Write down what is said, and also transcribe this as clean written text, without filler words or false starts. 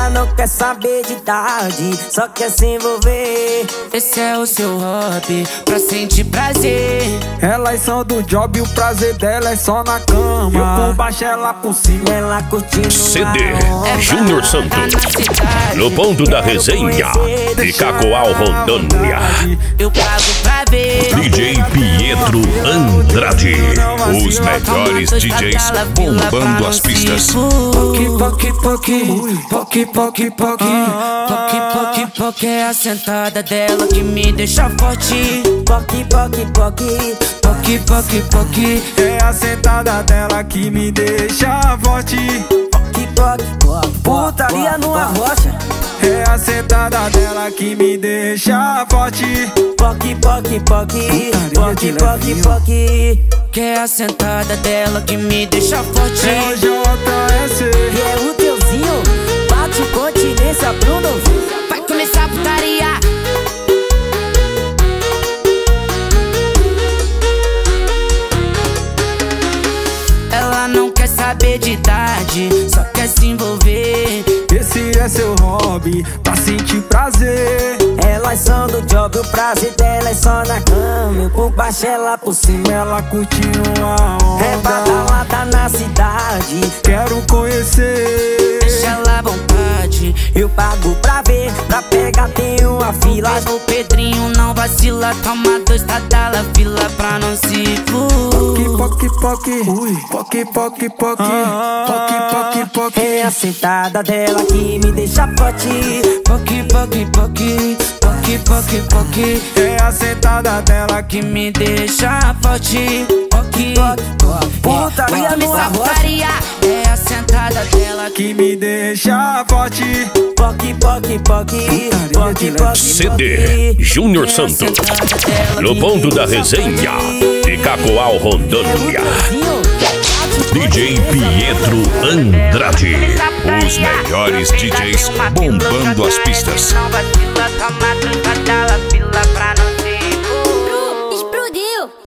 Ela não quer saber de idade, só quer se envolver. Esse é o seu hobby, pra sentir prazer. Elas são do job e o prazer dela é só na cama. Eu por baixo, ela por cima. Ela curtindo CD Júnior Santos, no ponto da resenha de Cacoal, Rondônia. Eu pago pra ver. DJ Pietro Andrade, os melhores DJs bombando as pistas. Poque, poque, poque, poque, poque, poque, poque, poque, poque. É a sentada dela que me deixa forte. Poque, poque, poque, poque, poque, poque. É a sentada dela que me deixa forte. Poque, poque, poque, putaria numa rocha. É a sentada dela que me deixa forte. Poque, poque, poque, poque, poque, poque. Que é a sentada dela que me deixa forte. É o JS. E é o teuzinho, bate continência, Bruno. Vai começar a putaria. Ela não quer saber de idade, só quer se envolver. Esse é seu hobby, pra sentir prazer. Elas são do job, o prazer dela é só na cama. Eu por baixo, ela por cima. Ela curtindo a onda. É badalada na cidade, quero conhecer. Deixa ela à vontade. Eu pago pra ver, pra pegar tem uma fila. Mas o Pedrinho não vacila, toma dois, tá dala fila pra não se fuder. Poque, poque, poque, poque, poque, poque, poque, poque. É a sentada dela que me deixa forte. Poque, poque, poque, poque, poque, poque. É a sentada dela que que me deixa forte. Poque, putaria numa rocha. É a sentada dela que me deixa forte. Poque, poque, poque, poque, poque. CD Júnior Santos, no ponto da resenha de Cacoal, Rondônia. DJ Pietro Andrade, os melhores DJs bombando as pistas. Não vacila, toma,